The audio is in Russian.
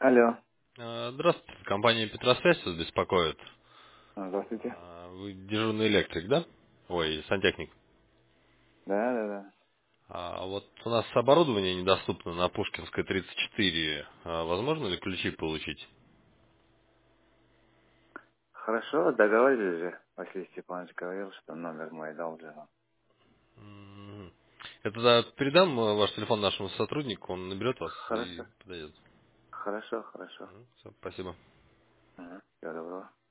Алло. Здравствуйте, компания Петросвязь вас беспокоит. Здравствуйте. Вы дежурный электрик, да? Ой, сантехник. Да, да, да. Вот у нас оборудование недоступно на Пушкинской 34. Возможно ли ключи получить? Хорошо, договорились же. Василий Степанович говорил, что номер мой дал уже вам. М. Я тогда передам ваш телефон нашему сотруднику, он наберет вас и Хорошо. подойдет. Хорошо, хорошо. Всё, спасибо. Ага. Всего доброго.